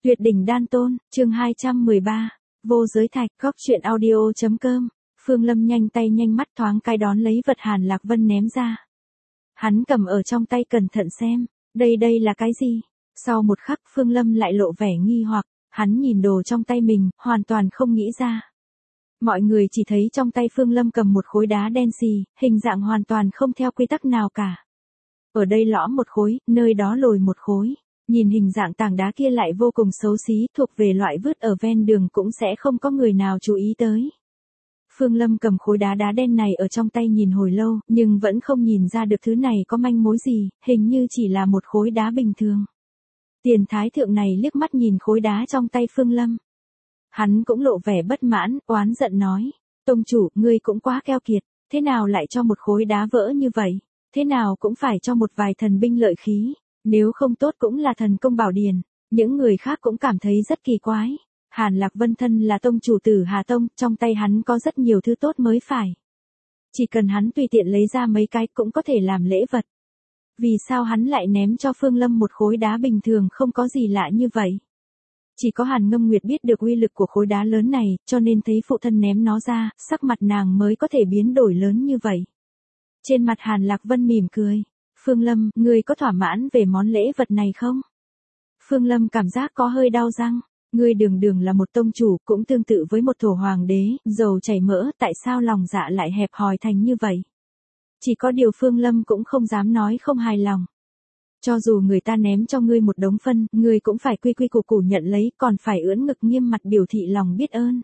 Tuyệt đỉnh đan tôn, chương 213, vô giới thạch, góc truyện audio.com. Phương Lâm nhanh tay nhanh mắt thoáng cái đón lấy vật Hàn Lạc Vân ném ra. Hắn cầm ở trong tay cẩn thận xem, đây là cái gì? Sau một khắc Phương Lâm lại lộ vẻ nghi hoặc, hắn nhìn đồ trong tay mình, hoàn toàn không nghĩ ra. Mọi người chỉ thấy trong tay Phương Lâm cầm một khối đá đen xì, hình dạng hoàn toàn không theo quy tắc nào cả. Ở đây lõm một khối, nơi đó lồi một khối. Nhìn hình dạng tảng đá kia lại vô cùng xấu xí, thuộc về loại vứt ở ven đường cũng sẽ không có người nào chú ý tới. Phương Lâm cầm khối đá đen này ở trong tay nhìn hồi lâu, nhưng vẫn không nhìn ra được thứ này có manh mối gì, hình như chỉ là một khối đá bình thường. Tiền thái thượng này liếc mắt nhìn khối đá trong tay Phương Lâm. Hắn cũng lộ vẻ bất mãn, oán giận nói, tông chủ, ngươi cũng quá keo kiệt, thế nào lại cho một khối đá vỡ như vậy, thế nào cũng phải cho một vài thần binh lợi khí. Nếu không tốt cũng là thần công bảo điển, những người khác cũng cảm thấy rất kỳ quái. Hàn Lạc Vân thân là tông chủ Tử Hà Tông, trong tay hắn có rất nhiều thứ tốt mới phải. Chỉ cần hắn tùy tiện lấy ra mấy cái cũng có thể làm lễ vật. Vì sao hắn lại ném cho Phương Lâm một khối đá bình thường không có gì lạ như vậy? Chỉ có Hàn Ngâm Nguyệt biết được uy lực của khối đá lớn này, cho nên thấy phụ thân ném nó ra, sắc mặt nàng mới có thể biến đổi lớn như vậy. Trên mặt Hàn Lạc Vân mỉm cười. Phương Lâm, ngươi có thỏa mãn về món lễ vật này không? Phương Lâm cảm giác có hơi đau răng. Ngươi đường là một tông chủ, cũng tương tự với một thổ hoàng đế, dầu chảy mỡ, tại sao lòng dạ lại hẹp hòi thành như vậy? Chỉ có điều Phương Lâm cũng không dám nói không hài lòng. Cho dù người ta ném cho ngươi một đống phân, ngươi cũng phải quy quy củ củ nhận lấy, còn phải ưỡn ngực nghiêm mặt biểu thị lòng biết ơn.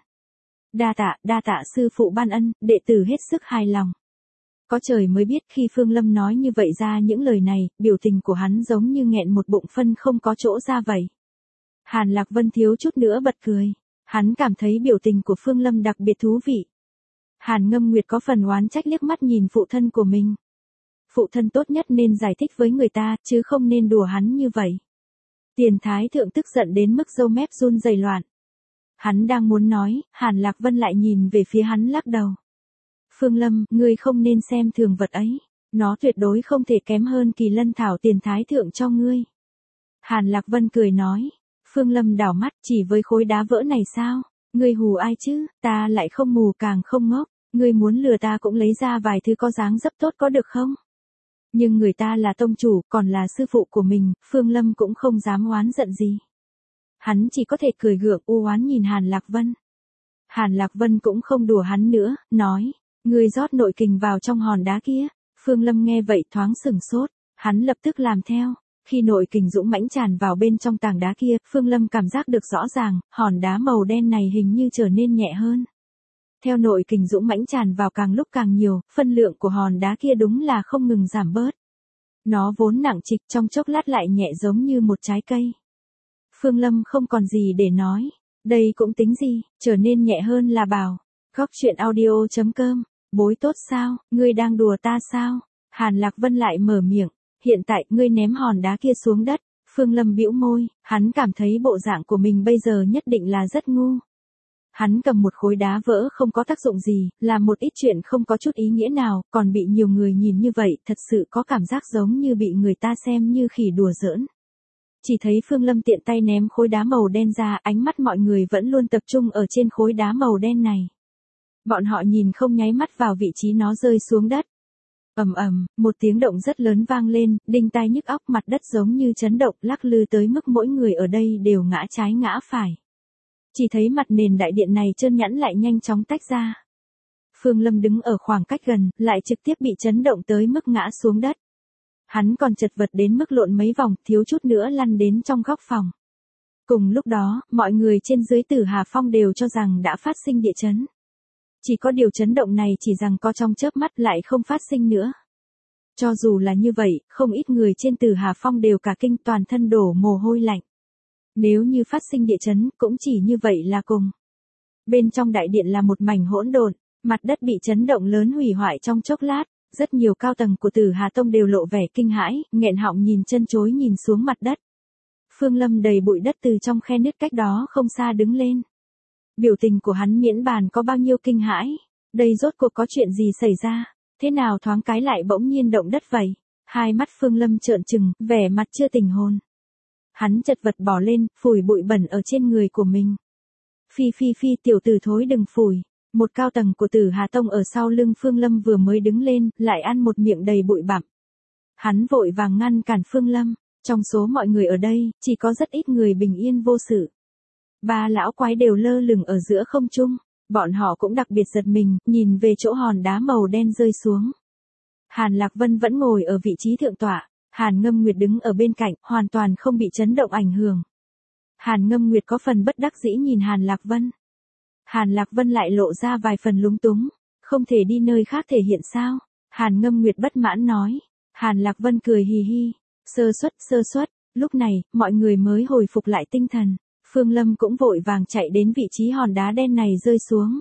Đa tạ sư phụ ban ân, đệ tử hết sức hài lòng. Có trời mới biết khi Phương Lâm nói như vậy ra những lời này, biểu tình của hắn giống như nghẹn một bụng phân không có chỗ ra vậy. Hàn Lạc Vân thiếu chút nữa bật cười. Hắn cảm thấy biểu tình của Phương Lâm đặc biệt thú vị. Hàn Ngâm Nguyệt có phần oán trách liếc mắt nhìn phụ thân của mình. Phụ thân tốt nhất nên giải thích với người ta, chứ không nên đùa hắn như vậy. Tiền thái thượng tức giận đến mức râu mép run rẩy loạn. Hắn đang muốn nói, Hàn Lạc Vân lại nhìn về phía hắn lắc đầu. Phương Lâm, ngươi không nên xem thường vật ấy. Nó tuyệt đối không thể kém hơn Kỳ Lân Thảo tiền thái thượng cho ngươi. Hàn Lạc Vân cười nói. Phương Lâm đảo mắt, chỉ với khối đá vỡ này sao? Ngươi hù ai chứ, ta lại không mù càng không ngốc. Ngươi muốn lừa ta cũng lấy ra vài thứ có dáng dấp tốt có được không? Nhưng người ta là tông chủ, còn là sư phụ của mình, Phương Lâm cũng không dám oán giận gì. Hắn chỉ có thể cười gượng u oán nhìn Hàn Lạc Vân. Hàn Lạc Vân cũng không đùa hắn nữa, nói. Ngươi rót nội kình vào trong hòn đá kia. Phương Lâm nghe vậy thoáng sửng sốt, hắn lập tức làm theo. Khi nội kình dũng mãnh tràn vào bên trong tảng đá kia, Phương Lâm cảm giác được rõ ràng, hòn đá màu đen này hình như trở nên nhẹ hơn. Theo nội kình dũng mãnh tràn vào càng lúc càng nhiều, phân lượng của hòn đá kia đúng là không ngừng giảm bớt. Nó vốn nặng trịch trong chốc lát lại nhẹ giống như một trái cây. Phương Lâm không còn gì để nói, đây cũng tính gì, trở nên nhẹ hơn là bảo. Góc truyện audio.com. Bối tốt sao, ngươi đang đùa ta sao? Hàn Lạc Vân lại mở miệng, hiện tại ngươi ném hòn đá kia xuống đất. Phương Lâm bĩu môi, hắn cảm thấy bộ dạng của mình bây giờ nhất định là rất ngu. Hắn cầm một khối đá vỡ không có tác dụng gì, làm một ít chuyện không có chút ý nghĩa nào, còn bị nhiều người nhìn như vậy, thật sự có cảm giác giống như bị người ta xem như khỉ đùa giỡn. Chỉ thấy Phương Lâm tiện tay ném khối đá màu đen ra, ánh mắt mọi người vẫn luôn tập trung ở trên khối đá màu đen này. Bọn họ nhìn không nháy mắt vào vị trí nó rơi xuống đất. Một tiếng động rất lớn vang lên, đinh tai nhức óc, mặt đất giống như chấn động, lắc lư tới mức mỗi người ở đây đều ngã trái ngã phải. Chỉ thấy mặt nền đại điện này trơn nhẵn lại nhanh chóng tách ra. Phương Lâm đứng ở khoảng cách gần, lại trực tiếp bị chấn động tới mức ngã xuống đất. Hắn còn chật vật đến mức lộn mấy vòng, thiếu chút nữa lăn đến trong góc phòng. Cùng lúc đó, mọi người trên dưới Tử Hà Phong đều cho rằng đã phát sinh địa chấn. Chỉ có điều chấn động này chỉ rằng có trong chớp mắt lại không phát sinh nữa. Cho dù là như vậy, không ít người trên Tử Hà Phong đều cả kinh, toàn thân đổ mồ hôi lạnh. Nếu như phát sinh địa chấn, cũng chỉ như vậy là cùng. Bên trong đại điện là một mảnh hỗn độn, mặt đất bị chấn động lớn hủy hoại trong chốc lát, rất nhiều cao tầng của Tử Hà Tông đều lộ vẻ kinh hãi, nghẹn họng nhìn chân chối nhìn xuống mặt đất. Phương Lâm đầy bụi đất từ trong khe nứt cách đó không xa đứng lên. Biểu tình của hắn miễn bàn có bao nhiêu kinh hãi, đây rốt cuộc có chuyện gì xảy ra, thế nào thoáng cái lại bỗng nhiên động đất vậy? Hai mắt Phương Lâm trợn trừng, vẻ mặt chưa tỉnh hồn. Hắn chật vật bỏ lên, phủi bụi bẩn ở trên người của mình. Phi phi phi, tiểu tử thối đừng phủi. Một cao tầng của Tử Hà Tông ở sau lưng Phương Lâm vừa mới đứng lên, lại ăn một miệng đầy bụi bặm. Hắn vội vàng ngăn cản Phương Lâm. Trong số mọi người ở đây, chỉ có rất ít người bình yên vô sự. Ba lão quái đều lơ lửng ở giữa không trung. Bọn họ cũng đặc biệt giật mình, nhìn về chỗ hòn đá màu đen rơi xuống. Hàn Lạc Vân vẫn ngồi ở vị trí thượng tọa. Hàn Ngâm Nguyệt đứng ở bên cạnh, hoàn toàn không bị chấn động ảnh hưởng. Hàn Ngâm Nguyệt có phần bất đắc dĩ nhìn Hàn Lạc Vân. Hàn Lạc Vân lại lộ ra vài phần lúng túng. Không thể đi nơi khác thể hiện sao? Hàn Ngâm Nguyệt bất mãn nói. Hàn Lạc Vân cười hì hì. Sơ suất. Lúc này, mọi người mới hồi phục lại tinh thần. Phương Lâm cũng vội vàng chạy đến vị trí hòn đá đen này rơi xuống.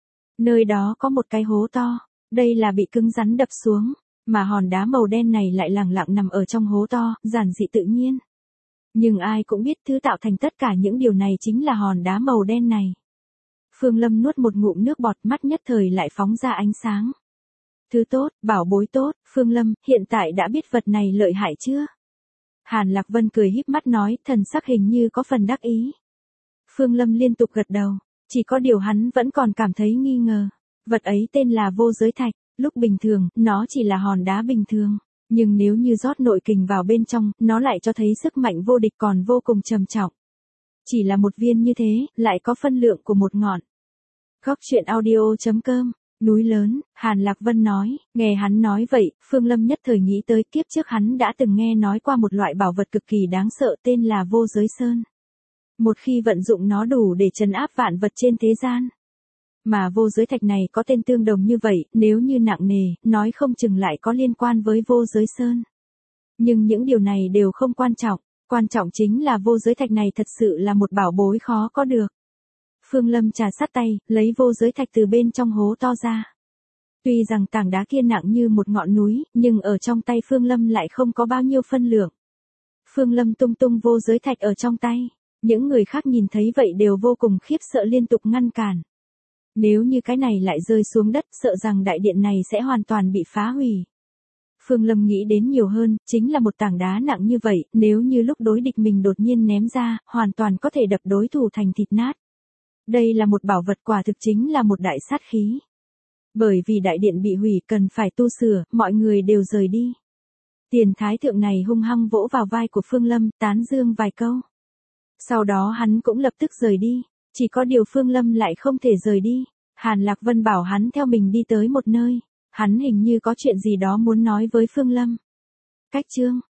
Nơi đó có một cái hố to. Đây là bị cứng rắn đập xuống. Mà hòn đá màu đen này lại lẳng lặng nằm ở trong hố to, giản dị tự nhiên. Nhưng ai cũng biết thứ tạo thành tất cả những điều này chính là hòn đá màu đen này. Phương Lâm nuốt một ngụm nước bọt, mắt nhất thời lại phóng ra ánh sáng. Thứ tốt, bảo bối tốt, Phương Lâm, hiện tại đã biết vật này lợi hại chưa? Hàn Lạc Vân cười híp mắt nói, thần sắc hình như có phần đắc ý. Phương Lâm liên tục gật đầu, chỉ có điều hắn vẫn còn cảm thấy nghi ngờ. Vật ấy tên là vô giới thạch, lúc bình thường, nó chỉ là hòn đá bình thường. Nhưng nếu như rót nội kình vào bên trong, nó lại cho thấy sức mạnh vô địch còn vô cùng trầm trọng. Chỉ là một viên như thế, lại có phân lượng của một ngọn. Góc truyện audio.com, núi lớn, Hàn Lạc Vân nói, nghe hắn nói vậy, Phương Lâm nhất thời nghĩ tới kiếp trước hắn đã từng nghe nói qua một loại bảo vật cực kỳ đáng sợ tên là vô giới sơn. Một khi vận dụng nó đủ để trấn áp vạn vật trên thế gian. Mà vô giới thạch này có tên tương đồng như vậy, nếu như nặng nề, nói không chừng lại có liên quan với vô giới sơn. Nhưng những điều này đều không quan trọng chính là vô giới thạch này thật sự là một bảo bối khó có được. Phương Lâm trà sát tay, lấy vô giới thạch từ bên trong hố to ra. Tuy rằng tảng đá kia nặng như một ngọn núi, nhưng ở trong tay Phương Lâm lại không có bao nhiêu phân lượng. Phương Lâm tung tung vô giới thạch ở trong tay. Những người khác nhìn thấy vậy đều vô cùng khiếp sợ liên tục ngăn cản. Nếu như cái này lại rơi xuống đất, sợ rằng đại điện này sẽ hoàn toàn bị phá hủy. Phương Lâm nghĩ đến nhiều hơn, chính là một tảng đá nặng như vậy, nếu như lúc đối địch mình đột nhiên ném ra, hoàn toàn có thể đập đối thủ thành thịt nát. Đây là một bảo vật quả thực chính là một đại sát khí. Bởi vì đại điện bị hủy cần phải tu sửa, mọi người đều rời đi. Tiền thái thượng này hung hăng vỗ vào vai của Phương Lâm, tán dương vài câu. Sau đó hắn cũng lập tức rời đi. Chỉ có điều Phương Lâm lại không thể rời đi. Hàn Lạc Vân bảo hắn theo mình đi tới một nơi. Hắn hình như có chuyện gì đó muốn nói với Phương Lâm. Cách chương